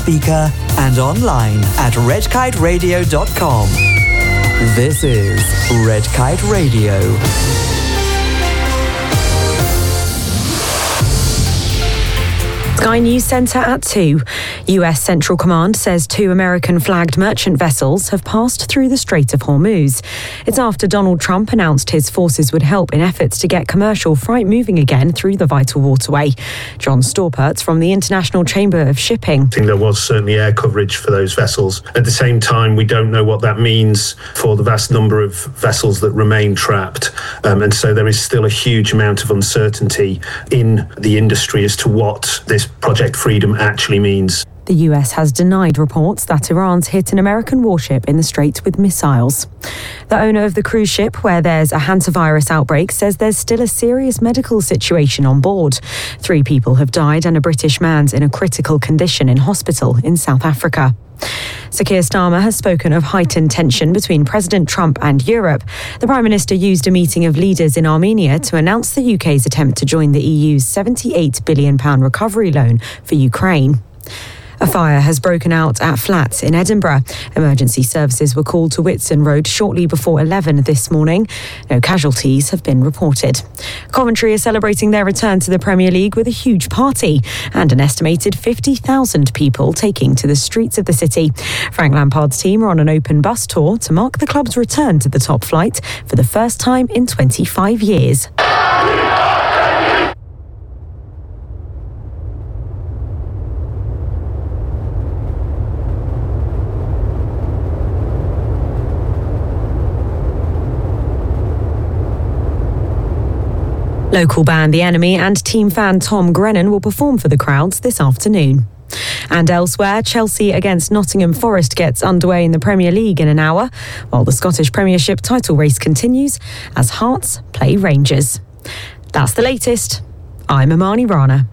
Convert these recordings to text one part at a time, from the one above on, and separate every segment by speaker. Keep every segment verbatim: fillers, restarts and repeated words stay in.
Speaker 1: speaker and online at red kite radio dot com. This is Red Kite Radio.
Speaker 2: Sky News Centre at two. U S Central Command says two American-flagged merchant vessels have passed through the Strait of Hormuz. It's after Donald Trump announced his forces would help in efforts to get commercial freight moving again through the vital waterway. John Storpert from the International Chamber of Shipping.
Speaker 3: I think there was certainly air coverage for those vessels. At the same time, we don't know what that means for the vast number of vessels that remain trapped. Um, and so there is still a huge amount of uncertainty in the industry as to what this Project Freedom actually means.
Speaker 2: The U S has denied reports that Iran's hit an American warship in the Strait with missiles. The owner of the cruise ship where there's a hantavirus outbreak says there's still a serious medical situation on board. Three people have died and a British man's in a critical condition in hospital in South Africa. Sir Keir Starmer has spoken of heightened tension between President Trump and Europe. The Prime Minister used a meeting of leaders in Armenia to announce the U K's attempt to join the E U's seventy-eight billion pounds recovery loan for Ukraine. A fire has broken out at flats in Edinburgh. Emergency services were called to Whitsun Road shortly before eleven this morning. No casualties have been reported. Coventry is celebrating their return to the Premier League with a huge party and an estimated fifty thousand people taking to the streets of the city. Frank Lampard's team are on an open bus tour to mark the club's return to the top flight for the first time in twenty-five years. Local band The Enemy and team fan Tom Grennan will perform for the crowds this afternoon. And elsewhere, Chelsea against Nottingham Forest gets underway in the Premier League in an hour, while the Scottish Premiership title race continues as Hearts play Rangers. That's the latest. I'm Amani Rana.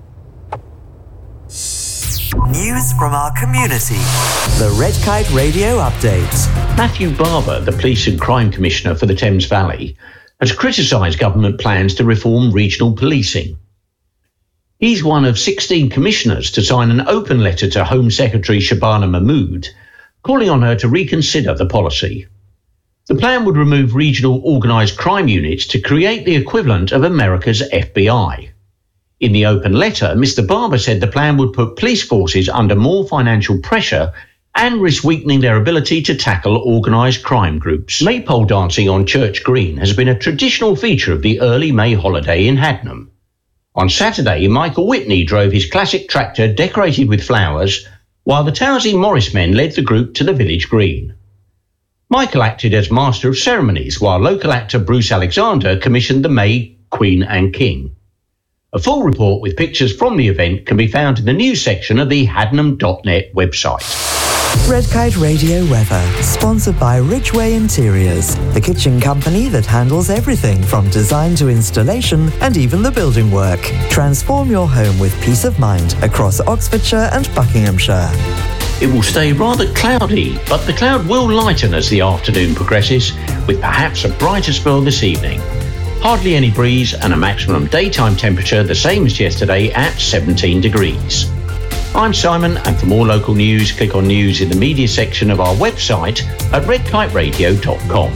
Speaker 1: News from our community. The Red Kite Radio Update.
Speaker 4: Matthew Barber, the Police and Crime Commissioner for the Thames Valley, has criticised government plans to reform regional policing. He's one of sixteen commissioners to sign an open letter to Home Secretary Shabana Mahmood, calling on her to reconsider the policy. The plan would remove regional organised crime units to create the equivalent of America's F B I. In the open letter, Mister Barber said the plan would put police forces under more financial pressure and risk weakening their ability to tackle organised crime groups. Maypole dancing on Church Green has been a traditional feature of the early May holiday in Hadnam. On Saturday, Michael Whitney drove his classic tractor decorated with flowers, while the Towersey Morris men led the group to the village green. Michael acted as master of ceremonies, while local actor Bruce Alexander commissioned the May Queen and King. A full report with pictures from the event can be found in the news section of the hadnam dot net website.
Speaker 1: Red Kite Radio weather, sponsored by Ridgeway Interiors, the kitchen company that handles everything from design to installation and even the building work. Transform your home with peace of mind across Oxfordshire and Buckinghamshire.
Speaker 4: It will stay rather cloudy, but the cloud will lighten as the afternoon progresses, with perhaps a brighter spell this evening. Hardly any breeze and a maximum daytime temperature the same as yesterday at seventeen degrees. I'm Simon, and for more local news, click on news in the media section of our website at red kite radio dot com.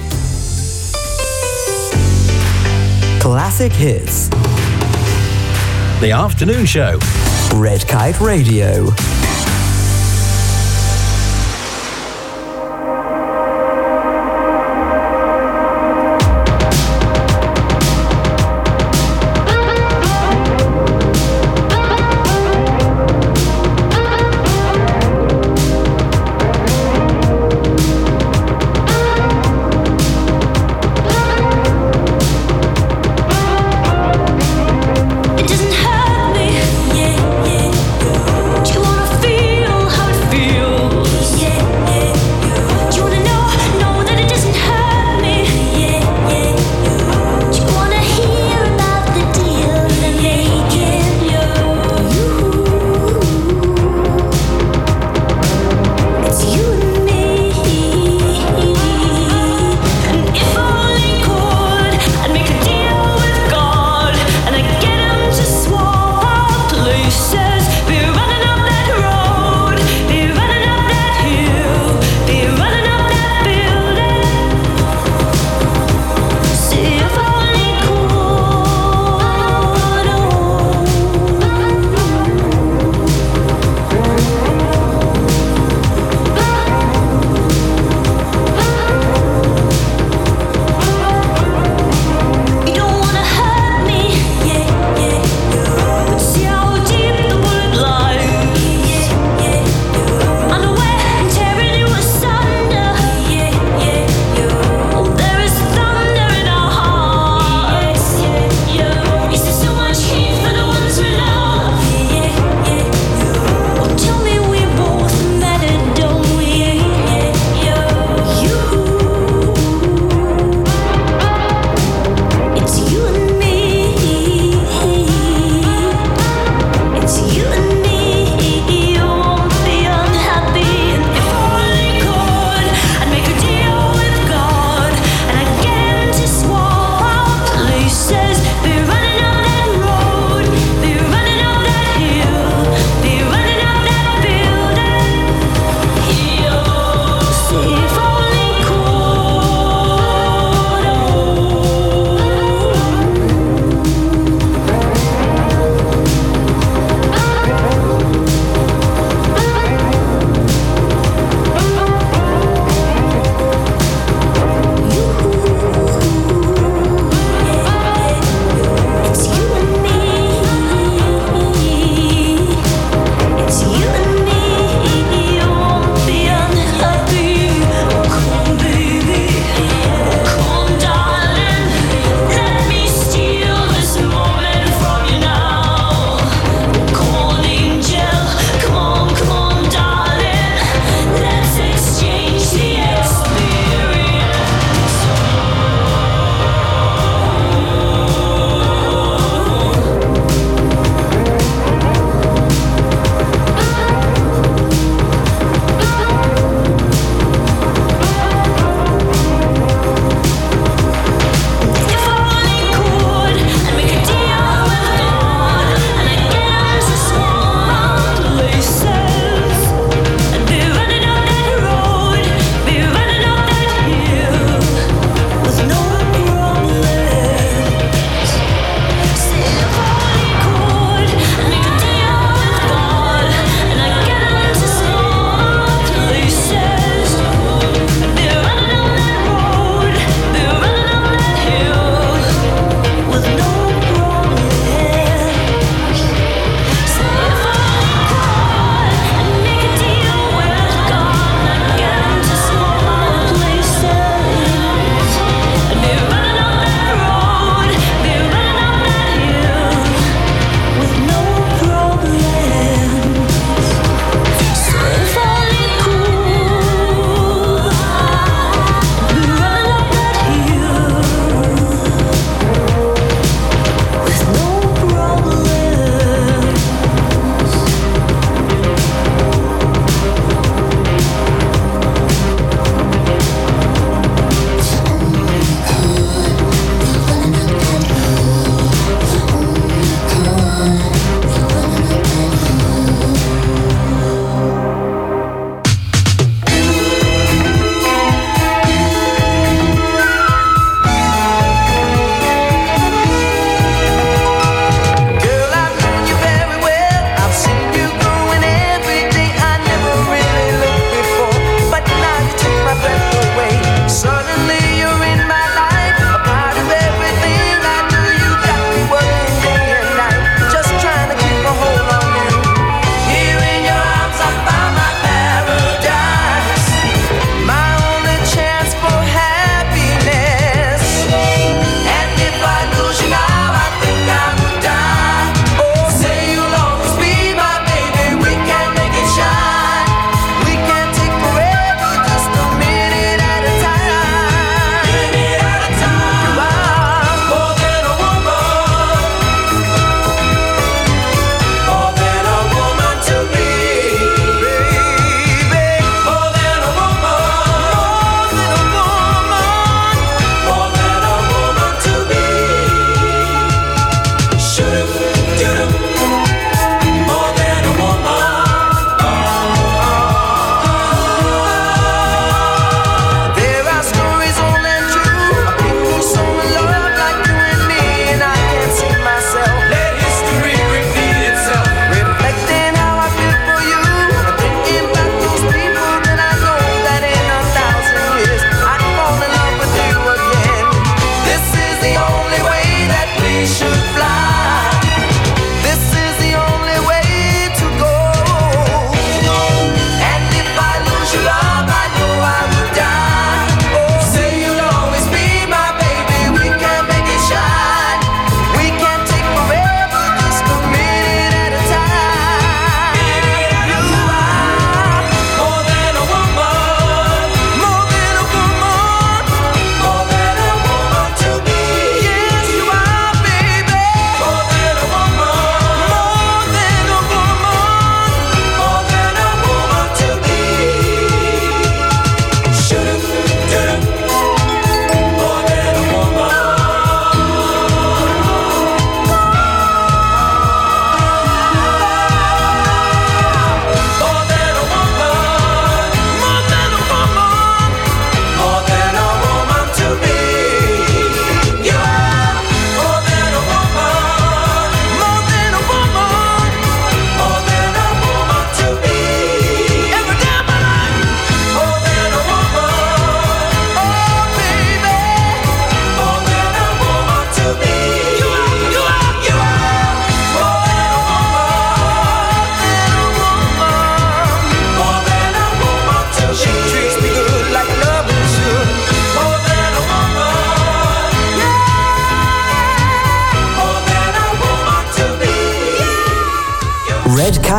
Speaker 1: Classic hits.
Speaker 5: The afternoon show.
Speaker 1: Red Kite Radio.
Speaker 6: It doesn't hurt me, yeah, yeah. Do you wanna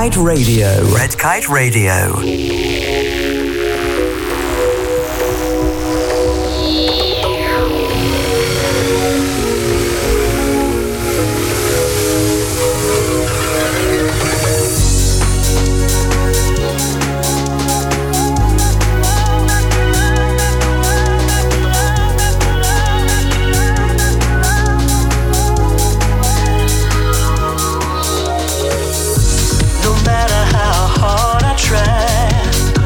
Speaker 1: Kite Radio. Red Kite Radio.
Speaker 6: No matter how hard I try,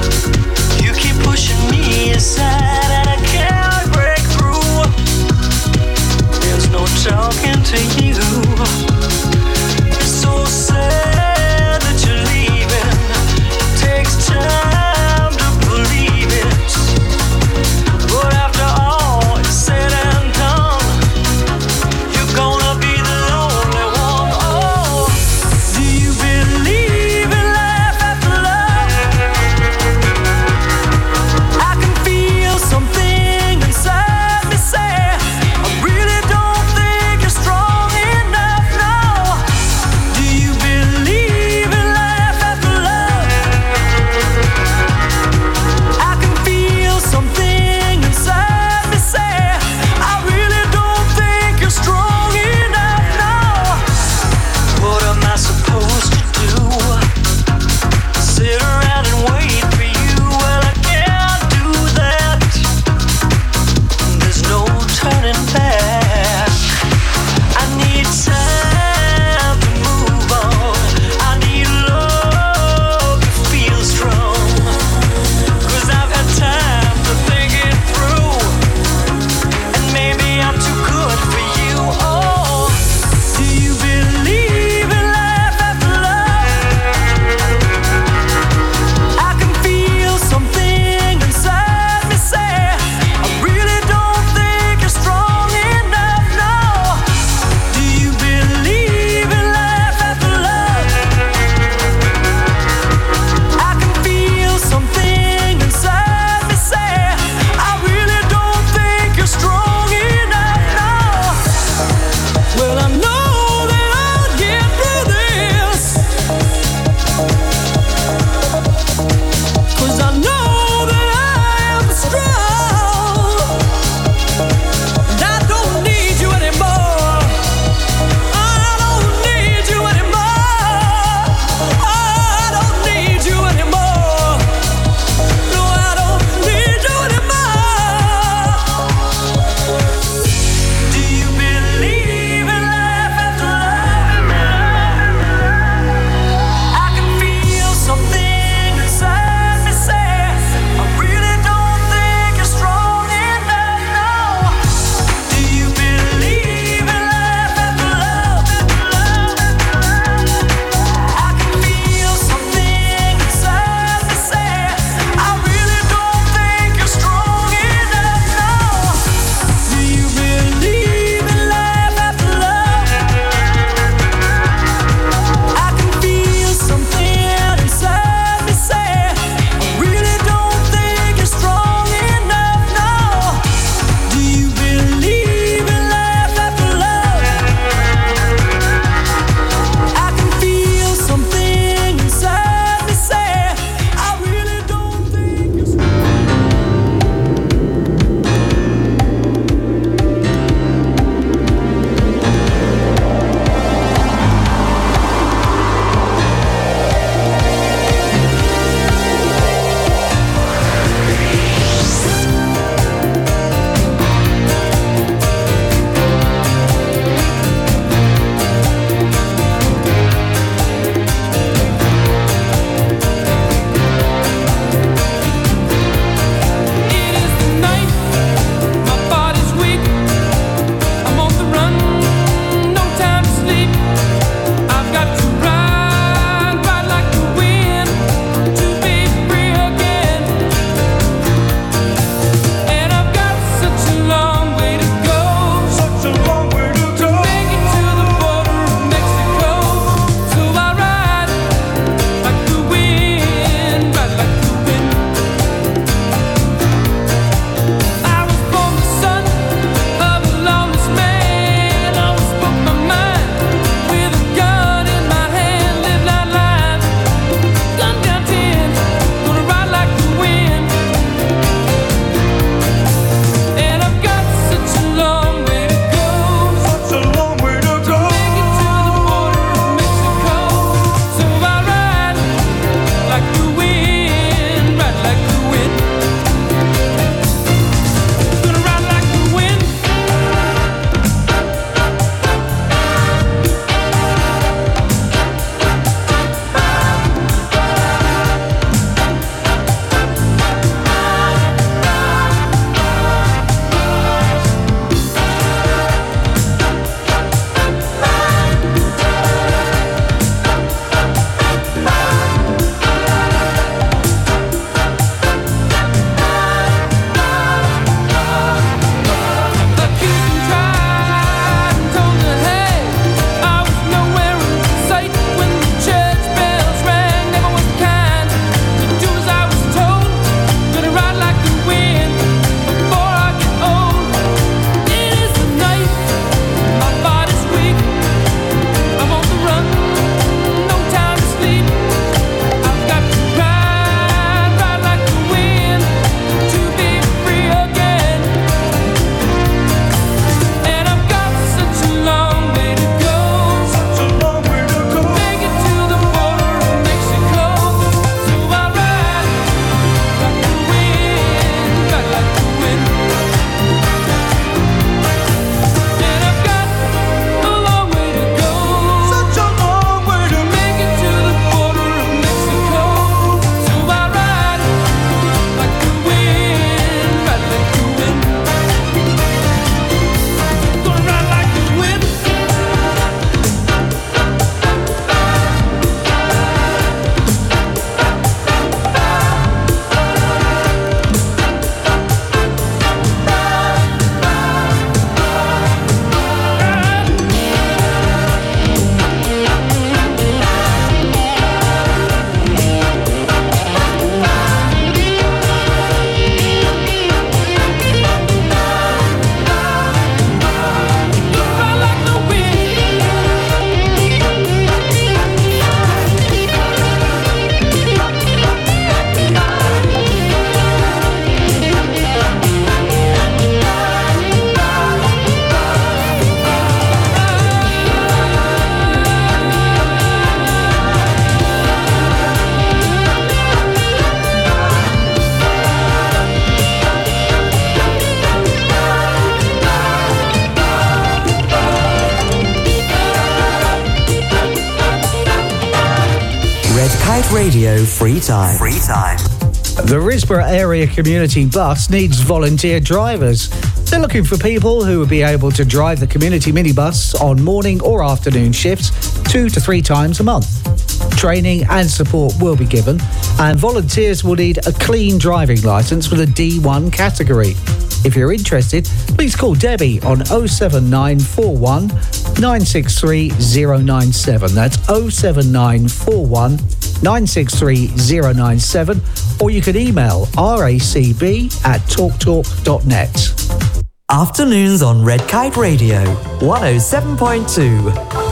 Speaker 1: Radio Free Time. Free Time.
Speaker 6: The Risborough Area Community Bus needs volunteer drivers. They're looking for people who will be able to drive the community minibus on morning or afternoon shifts two to three times a month. Training and support will be given, and volunteers will need a clean driving licence with a D one category. If you're interested, please call Debbie on oh seven nine four one nine six three oh nine seven. That's oh seven nine four one nine six three oh nine seven, or you can email racb at talktalk dot net.
Speaker 1: Afternoons on Red Kite Radio, one oh seven point two.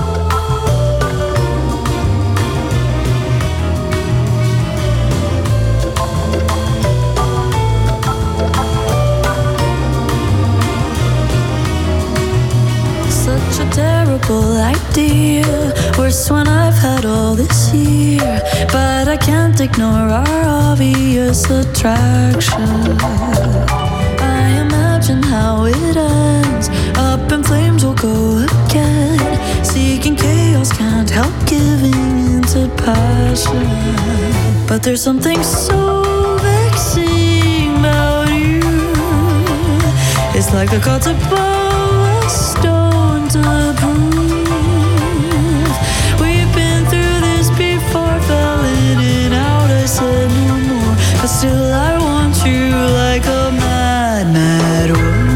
Speaker 7: Idea, worse when I've had all this year, but I can't ignore our obvious attraction. I imagine how it ends, up in flames we'll go again, seeking chaos, can't help giving into passion. But there's something so vexing about you, it's like the gods above a stone to prove. Said no more, but still I want you like a mad, mad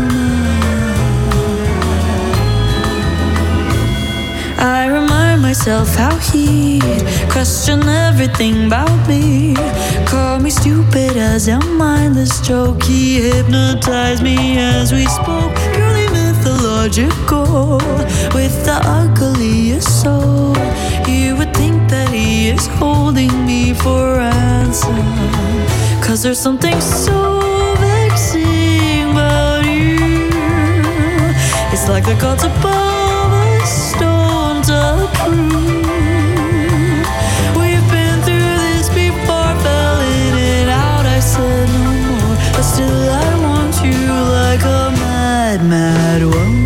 Speaker 7: woman. I remind myself how he'd question everything about me, call me stupid as a mindless joke. He hypnotized me as we spoke, purely mythological, with the ugliest soul. You would think that he is holding me for ransom, cause there's something so vexing about you. It's like the gods above a stone to prove. We've been through this before, fell in and out. I said no more, but still I want you like a mad, mad woman.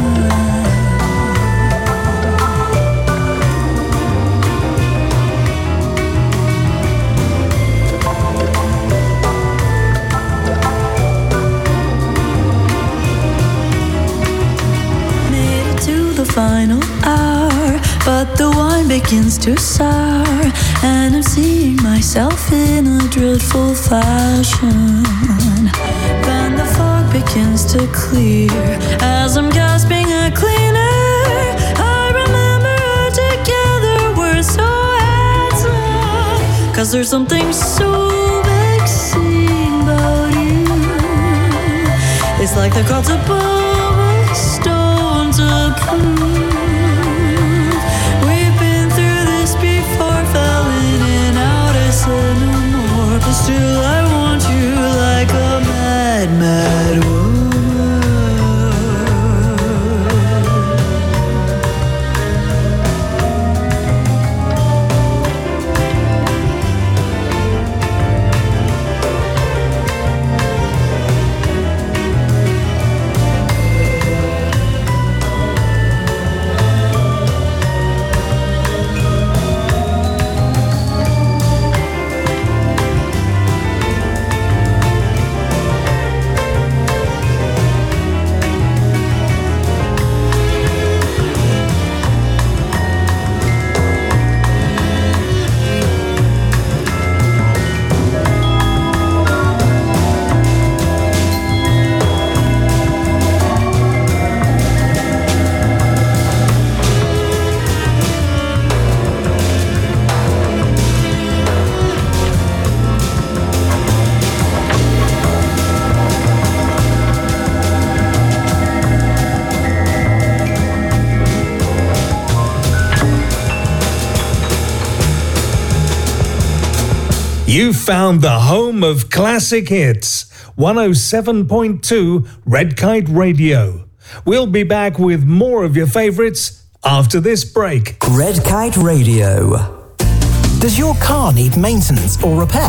Speaker 7: Final hour, but the wine begins to sour, and I'm seeing myself in a dreadful fashion. Then the fog begins to clear as I'm gasping a clean air. I remember together we're so handsome, cause there's something so vexing about you. It's like the gods above a stone to prove. But still I want you like a mad, mad woman.
Speaker 5: You found the home of classic hits, one oh seven point two Red Kite Radio. We'll be back with more of your favourites after this break.
Speaker 1: Red Kite Radio.
Speaker 8: Does your car need maintenance or repair?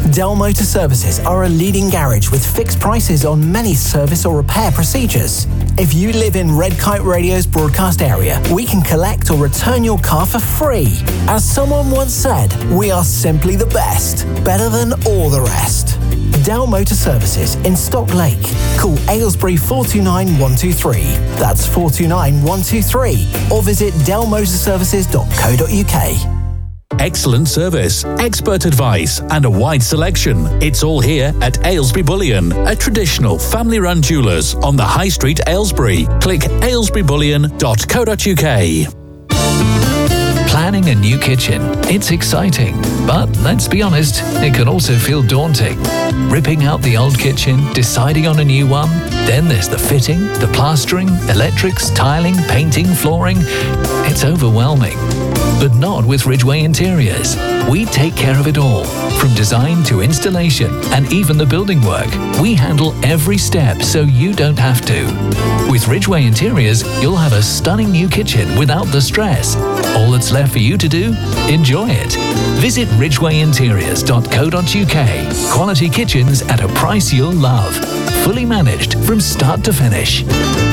Speaker 8: Dell Motor Services are a leading garage with fixed prices on many service or repair procedures. If you live in Red Kite Radio's broadcast area, we can collect or return your car for free. As someone once said, we are simply the best, better than all the rest. Dell Motor Services in Stock Lake. Call Aylesbury four two nine, one two three. That's four two nine, one two three. Or visit dell motor services dot co dot uk.
Speaker 9: Excellent service, expert advice, and a wide selection. It's all here at Aylesbury Bullion, a traditional family-run jewellers on the High Street, Aylesbury. Click aylesbury bullion dot co dot uk.
Speaker 10: Planning a new kitchen. It's exciting, but let's be honest, it can also feel daunting. Ripping out the old kitchen, deciding on a new one, then there's the fitting, the plastering, electrics, tiling, painting, flooring. It's overwhelming. But not with Ridgeway Interiors. We take care of it all, from design to installation and even the building work. We handle every step so you don't have to. With Ridgeway Interiors, you'll have a stunning new kitchen without the stress. All that's left for you to do? Enjoy it. Visit ridgeway interiors dot co dot uk. Quality kitchens at a price you'll love. Fully managed from start to finish.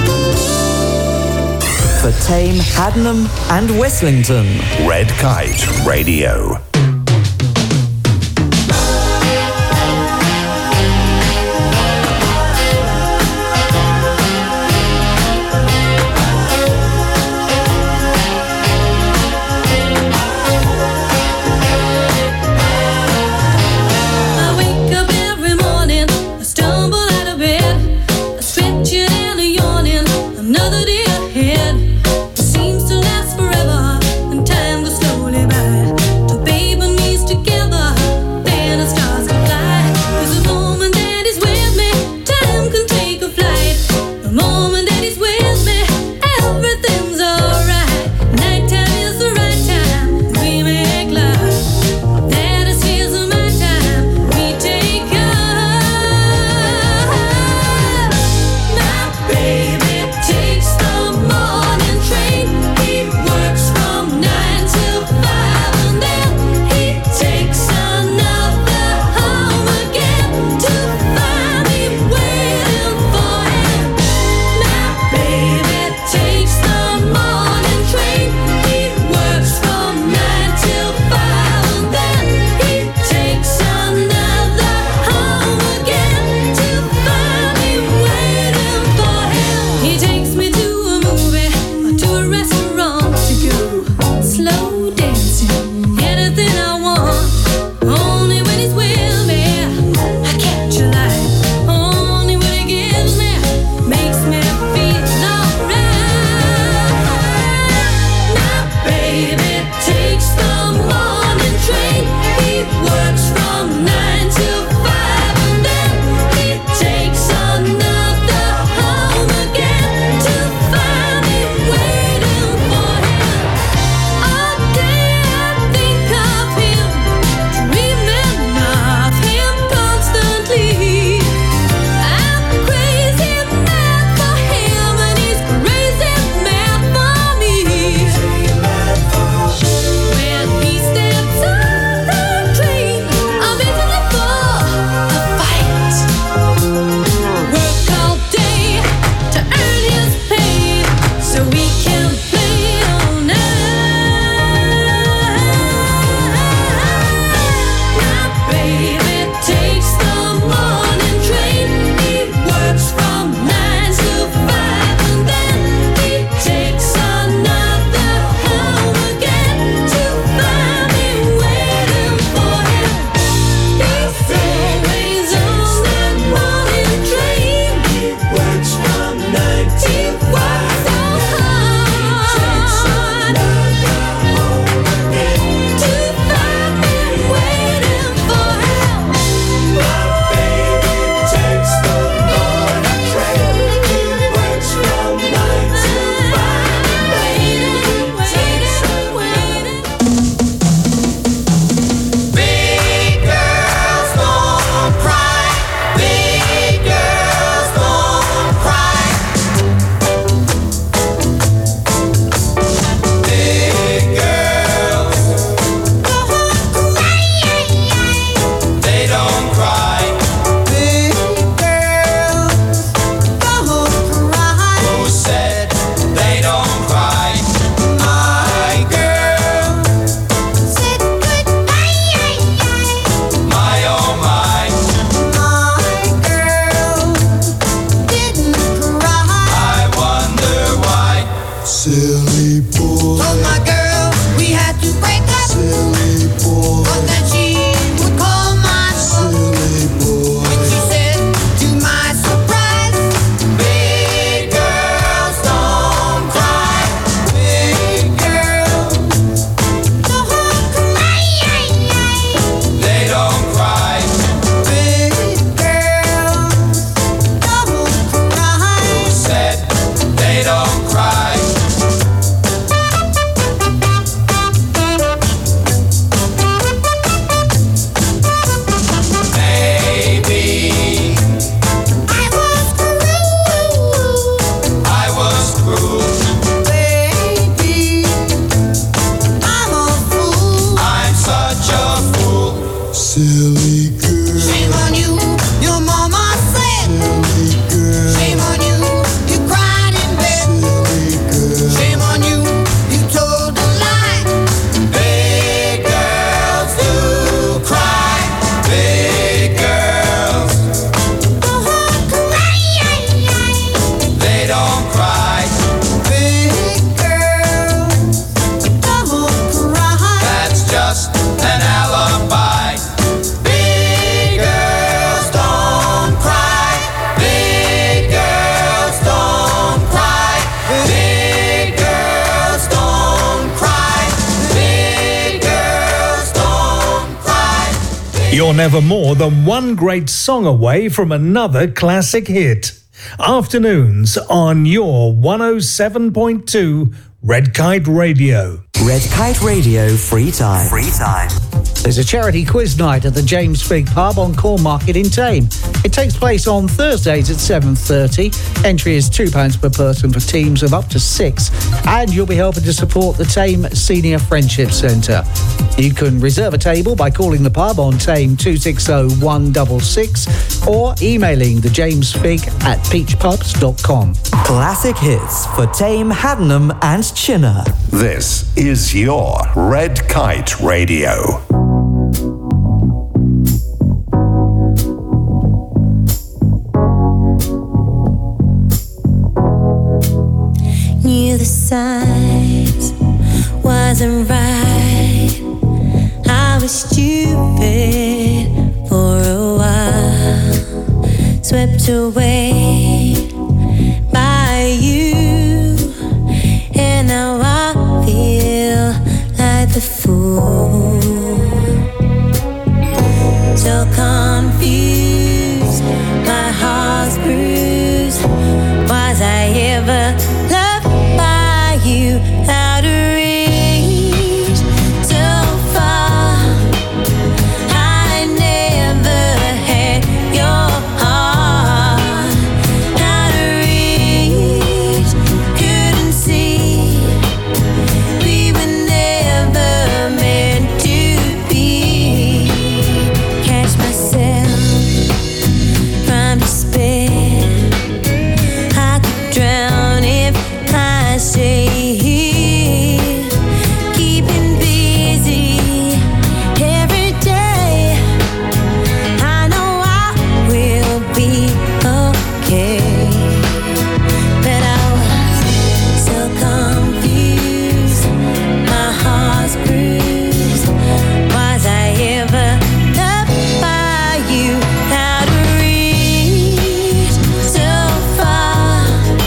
Speaker 1: For Tame, Haddenham and Westlington.
Speaker 11: Red Kite Radio.
Speaker 7: Seems to last forever, and time goes slowly by. So baby,
Speaker 5: You're never more than one great song away from another classic hit. Afternoons on your one oh seven point two Red Kite Radio.
Speaker 1: Red Kite Radio Free Time. Free Time.
Speaker 6: There's a charity quiz night at the James Figg Pub on Cornmarket in Thame. It takes place on Thursdays at seven thirty. Entry is two pounds per person for teams of up to six. And you'll be helping to support the Thame Senior Friendship Centre. You can reserve a table by calling the pub on Thame two six zero one six six or emailing the James Figg at peach pubs dot com.
Speaker 1: Classic hits for Thame, Haddenham and Chinner.
Speaker 11: This is your Red Kite Radio.
Speaker 12: Knew the signs wasn't right. I was stupid for a while, swept away by you, and now I feel like the fool. So confused, my heart's bruised. Was I ever loved by you? Out of reach, so far. I never had your heart. Out of reach, couldn't see. We were never meant to be. Catch myself from despair. I could drown if I stay here, keeping busy every day. I know I will be okay, but I was so confused, my heart's bruised. Was I ever loved by you? Out of reach, so far.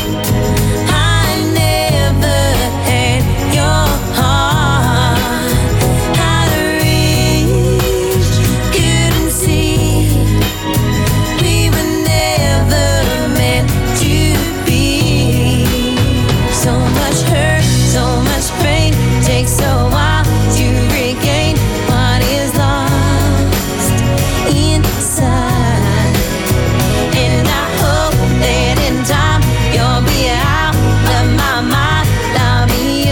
Speaker 12: I never had your heart. Out of reach, couldn't see. We were never meant to be. So much hurt, so much pain. Takes a while to regain what is lost inside. And I hope that in time you'll be out of my mind. I'll be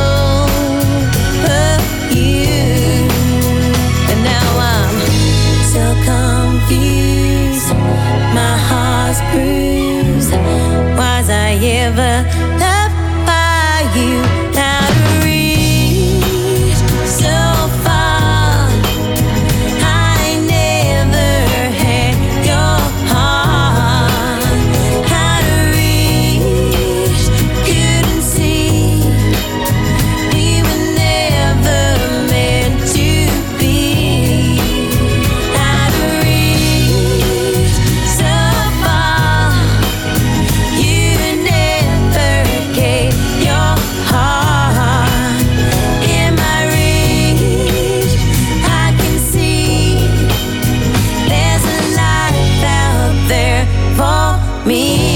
Speaker 12: over you. But now I'm so confused, my heart's bruised. Was I ever loved by you? Out of reach, so far. I never had your heart. Out of reach, couldn't see. We were never meant to be. Out of reach, so far. You never gave your heart. In my reach, I can see there's a life out there for me.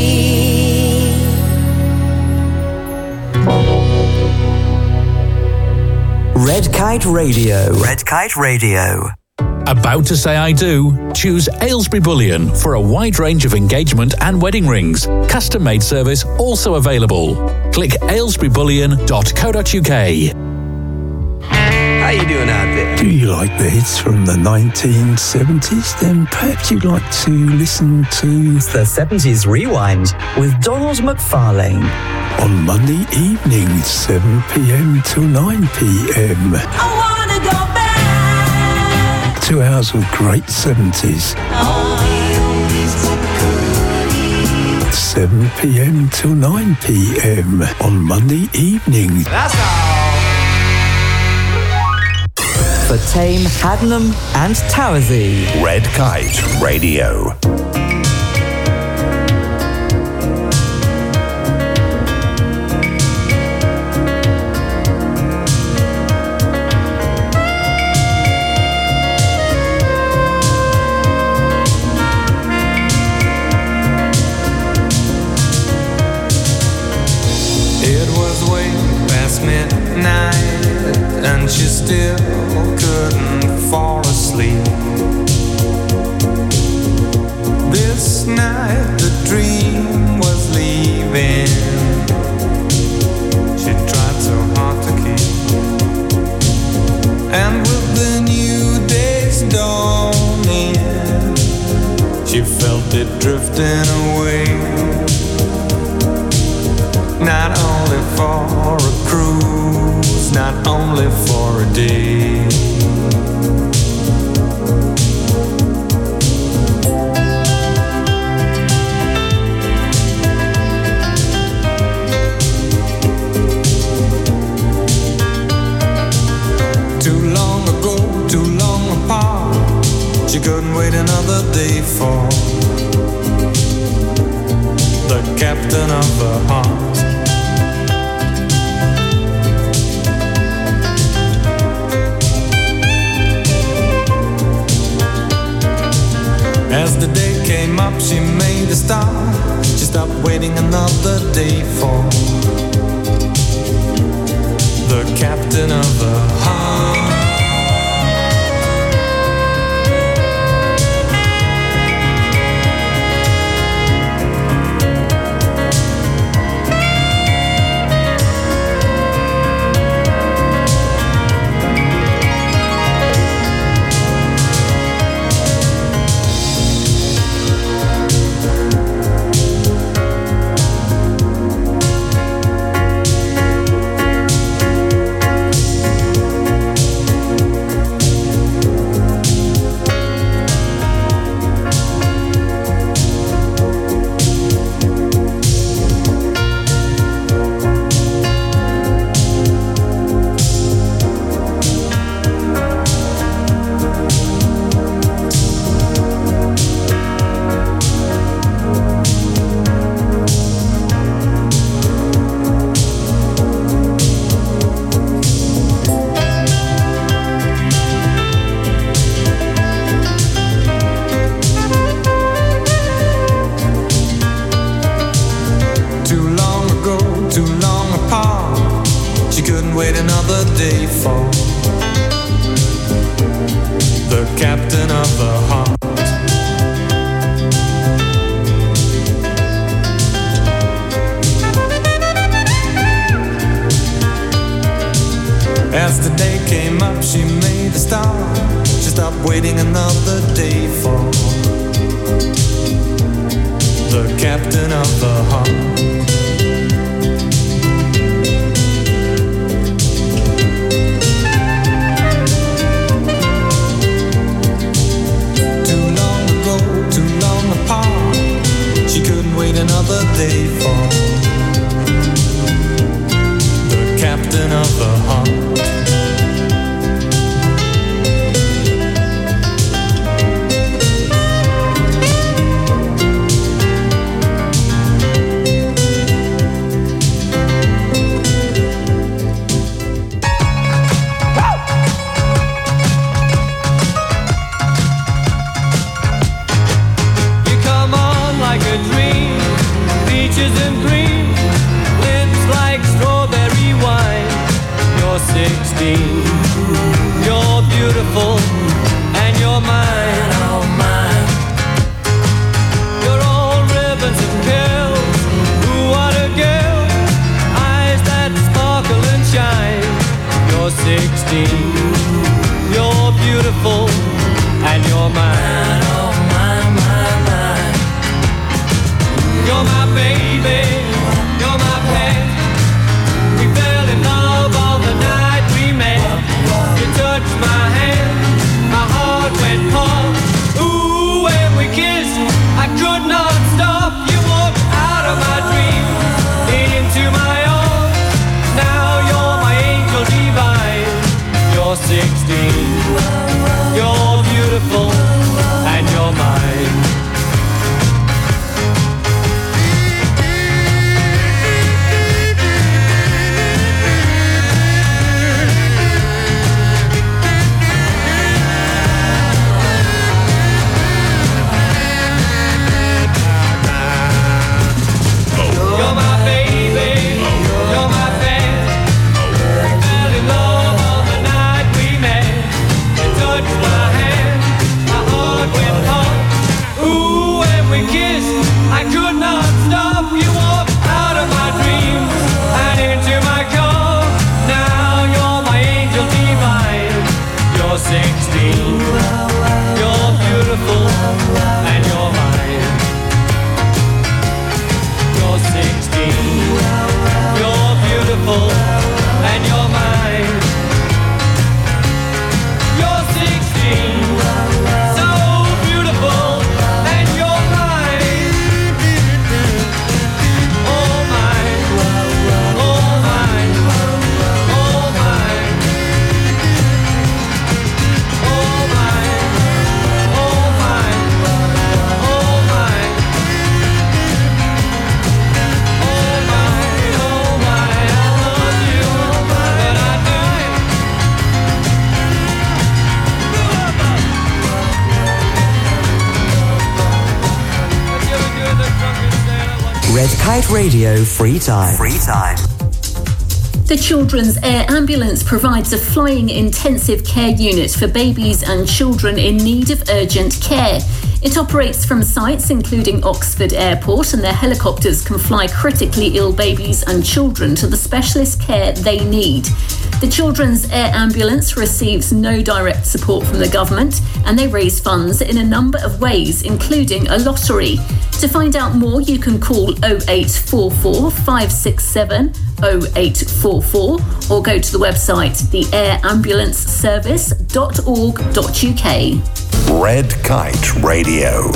Speaker 1: Red Kite Radio. Red Kite Radio.
Speaker 9: About to say I do? Choose Aylesbury Bullion for a wide range of engagement and wedding rings. Custom made service also available. Click aylesbury bullion dot co dot uk.
Speaker 13: How you doing out there? Do you like the hits from the nineteen seventies? Then perhaps you'd like to listen to
Speaker 1: The seventies Rewind with Donald McFarlane.
Speaker 13: on Monday evenings, seven p.m. till nine p.m.
Speaker 12: I wanna go back.
Speaker 13: Two hours of great seventies. seven p.m. till nine p.m. on Monday evenings.
Speaker 12: That's all.
Speaker 1: For Thame, Haddenham and Towersey.
Speaker 11: Red Kite Radio.
Speaker 14: you felt it drifting away. Not only for a cruise, not only for a day. Too long ago, too long apart, she couldn't wait another day for the captain of her heart. As the day came up, she made a start. She stopped waiting another day for the captain of her heart.
Speaker 1: Red Kite Radio Free Time. Free Time.
Speaker 15: The Children's Air Ambulance provides a flying intensive care unit for babies and children in need of urgent care. It operates from sites including Oxford Airport, and their helicopters can fly critically ill babies and children to the specialist care they need. The Children's Air Ambulance receives no direct support from the government, and they raise funds in a number of ways, including a lottery. To find out more, you can call oh eight four four, five six seven, oh eight four four or go to the website the air ambulance service dot org dot U K.
Speaker 11: Red Kite Radio.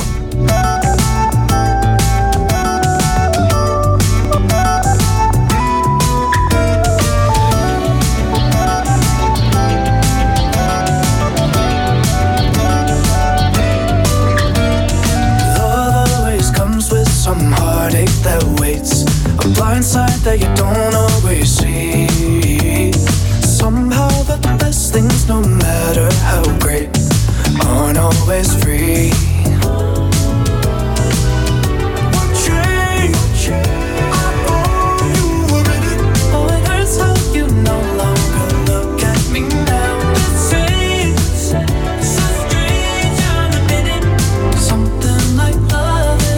Speaker 16: Some heartache that waits, a blind side that you don't always see. Somehow the best things, no matter how great, aren't always free. What change? I thought you were in it. Oh, it hurts how you no longer look at me now. It seems so strange, I'll admit it. Something like love.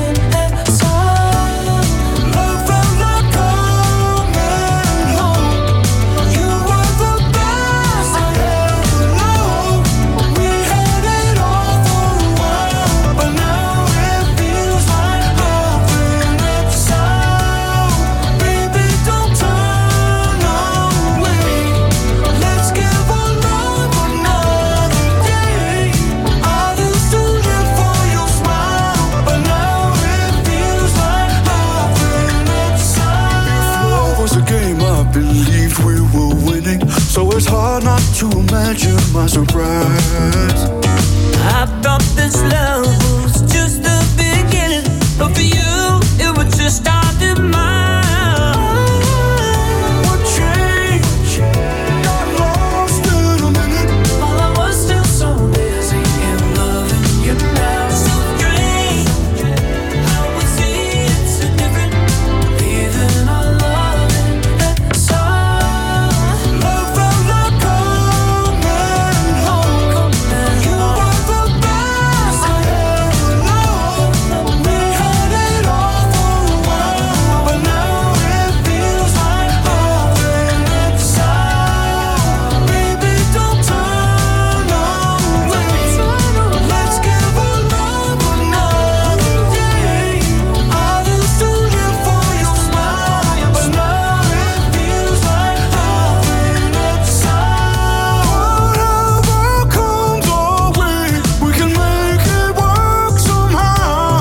Speaker 16: So it's hard not to imagine my surprise.
Speaker 17: I thought this love was just the beginning, but for you, it was just our demise.
Speaker 16: What changed? Got lost in a minute.
Speaker 17: While I was still so busy in loving you now. So strange, how we see it so different. Leaving our love in that song.
Speaker 16: Love felt like coming home. You were the best I ever known. We had it all for a while, but now it feels like loving it sound. Baby, don't turn away. Let's give our love another day. I used to live for your smile, but now it feels like loving it sound. Whatever comes our way, we can make it work somehow.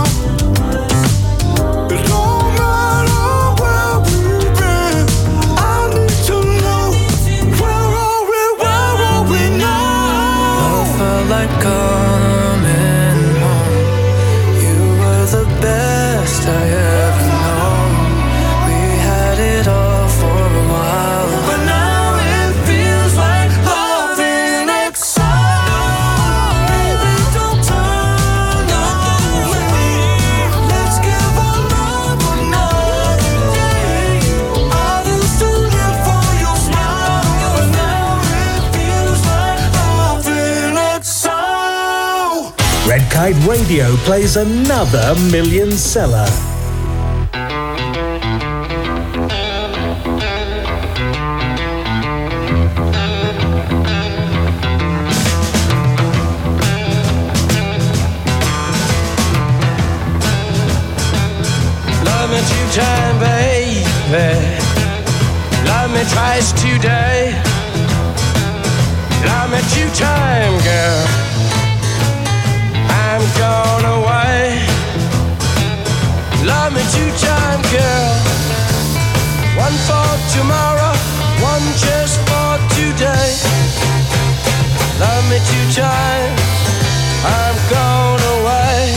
Speaker 16: It don't matter where we've been. I need to know, where are we, where are we now?
Speaker 17: Love felt like coming home. You were the best I ever known. We had it all for a while, but now it feels like loving it sound.
Speaker 16: Baby, don't turn away. Let's give our love another day. I used to live for your smile, but now it feels like loving it sound.
Speaker 5: Red Kite Radio plays another million seller.
Speaker 17: Love me two times, baby. Love me twice today. Love me two times, girl. I'm gone away. Love me two times, girl. One for tomorrow, one just for today. Love me two times. I'm gone away.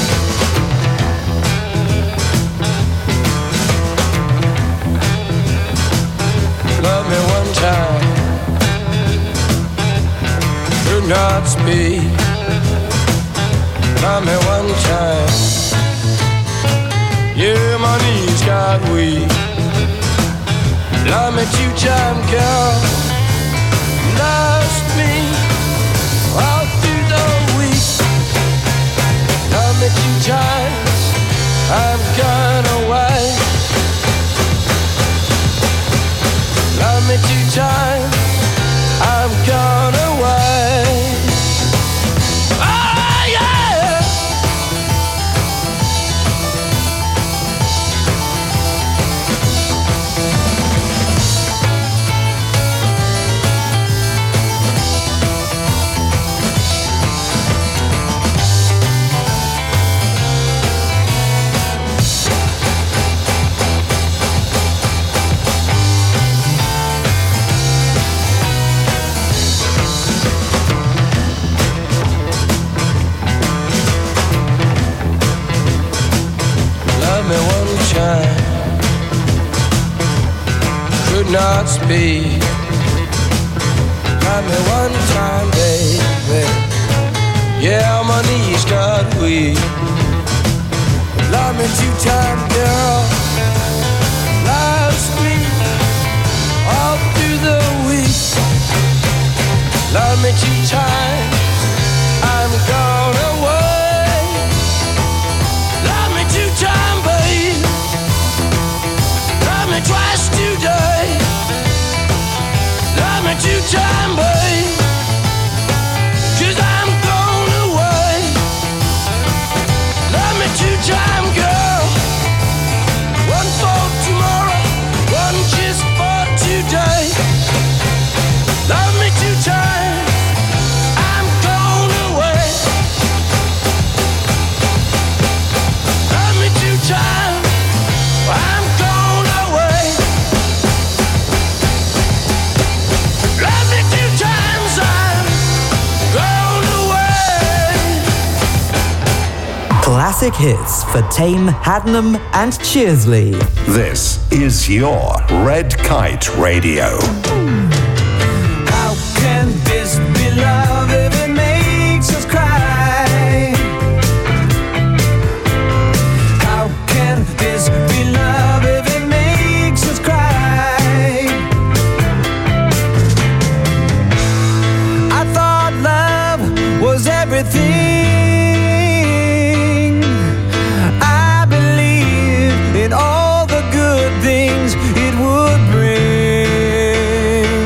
Speaker 17: Love me one time. Do not speak. Love me one time. Yeah, my knees. me two-time girl. Lost me all through the week. Love me two times, I'm gone away. Love me two times, I'm gone away. Oh yeah. Love me one time, could not speak. Love me one time, baby. Yeah, my knees got weak. Love me two time, girl. Lost me all through the week. Love me two times, I'm gone away. Love me two time, babe. Love me twice today. Love me two time, babe. Cause I'm gone away. Love me two time, girl. One for tomorrow, one just for today. Love me two times, I'm gone away. Love me two times, I'm gone away. Love me two times, I'm gone away.
Speaker 1: Classic hits for Tame, Hadnam and Cheersley.
Speaker 11: This is your Red Kite Radio.
Speaker 16: How can this be love if it makes us cry? How can this be love if it makes us cry? I thought love was everything. I believed in all the good things it would bring.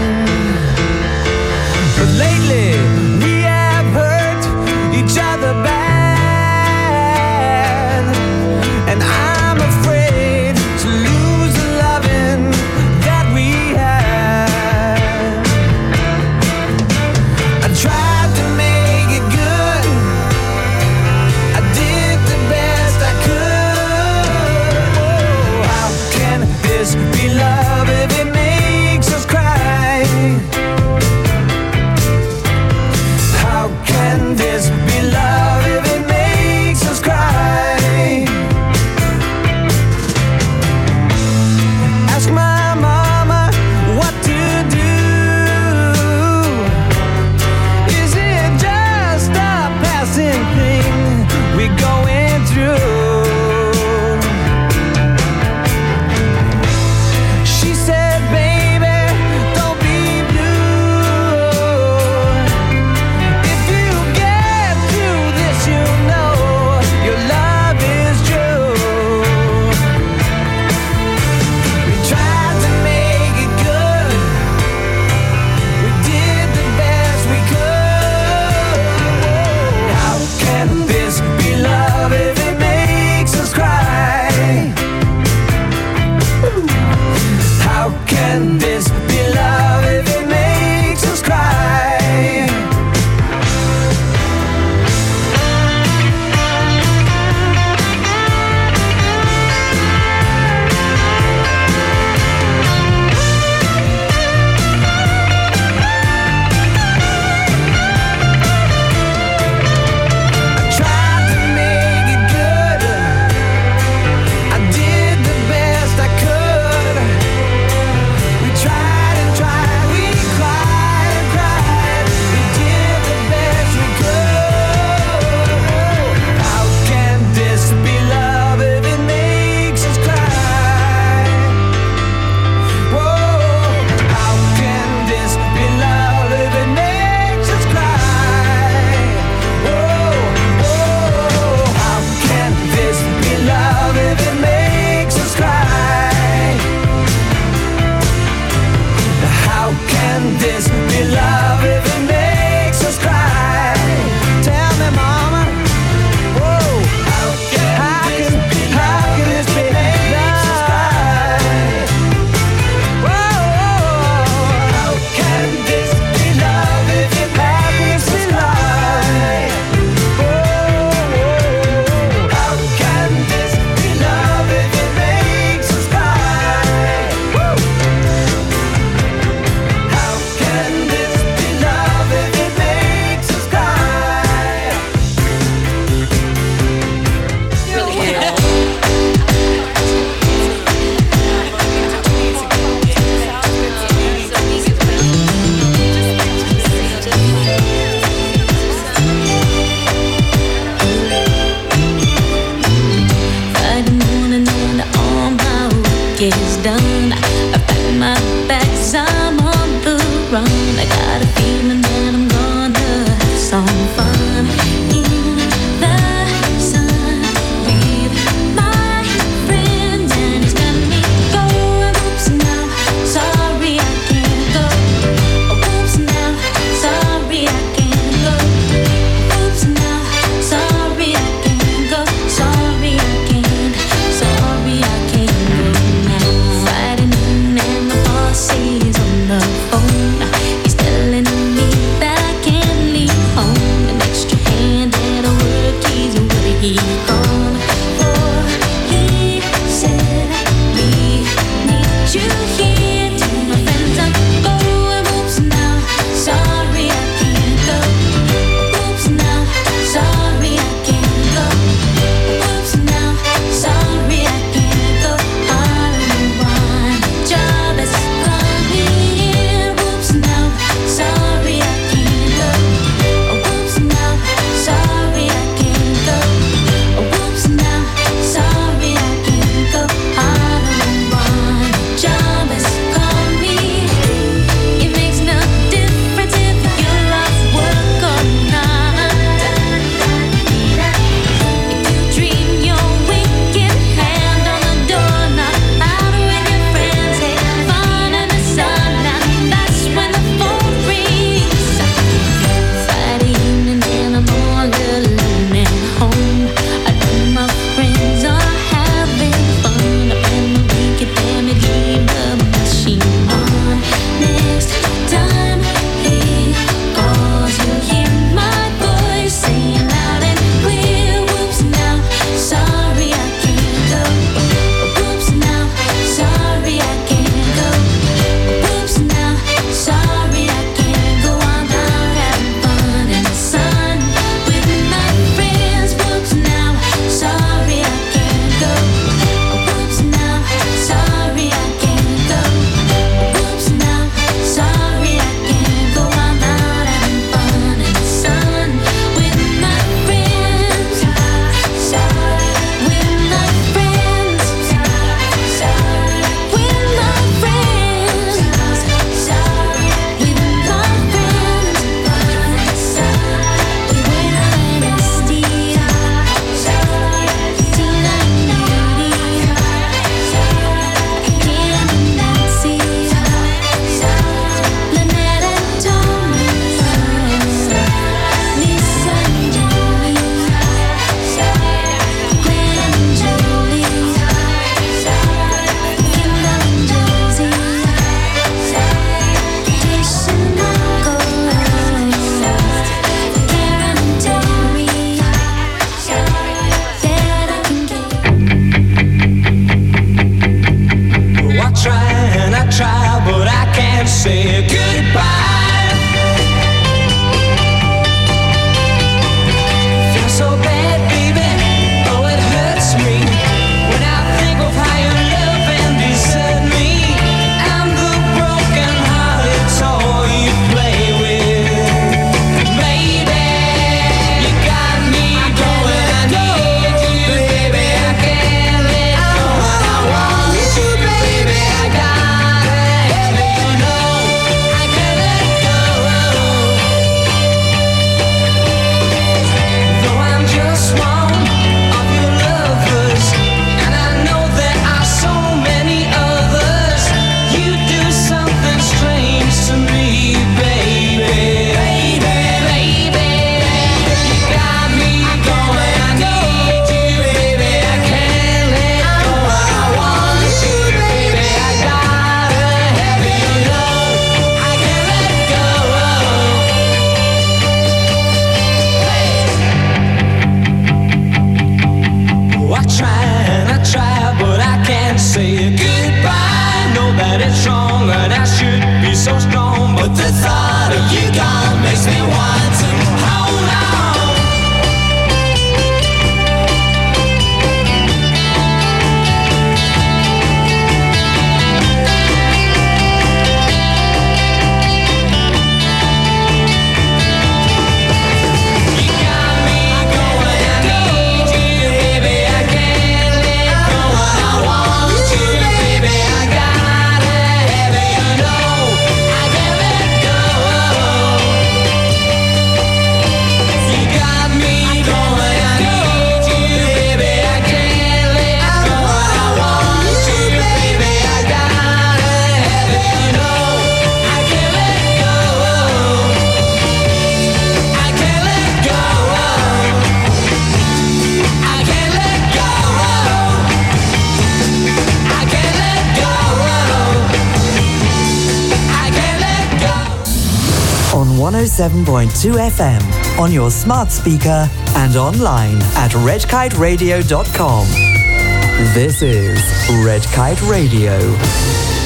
Speaker 1: seven point two F M on your smart speaker and online at red kite radio dot com. This is Red Kite Radio.